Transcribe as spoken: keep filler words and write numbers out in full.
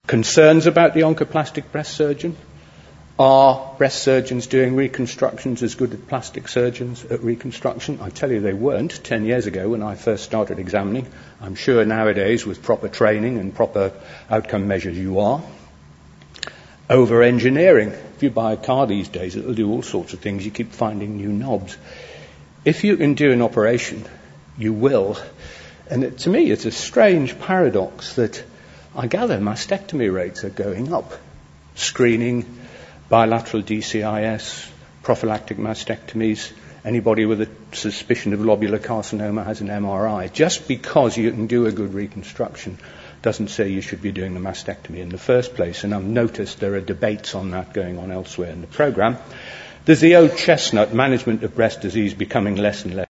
Concerns about the oncoplastic breast surgeon? Are breast surgeons doing reconstructions as good as plastic surgeons at reconstruction? I tell you they weren't ten years ago when I first started examining. I'm sure nowadays with proper training and proper outcome measures you are. Over-engineering. If you buy a car these days, it'll do all sorts of things. You keep finding new knobs. If you can do an operation, you will. And it, to me, it's a strange paradox that I gather mastectomy rates are going up. Screening, bilateral D C I S, prophylactic mastectomies, anybody with a suspicion of lobular carcinoma has an M R I. Just because you can do a good reconstruction doesn't say you should be doing the mastectomy in the first place. And I've noticed there are debates on that going on elsewhere in the program. There's the old chestnut, management of breast disease becoming less and less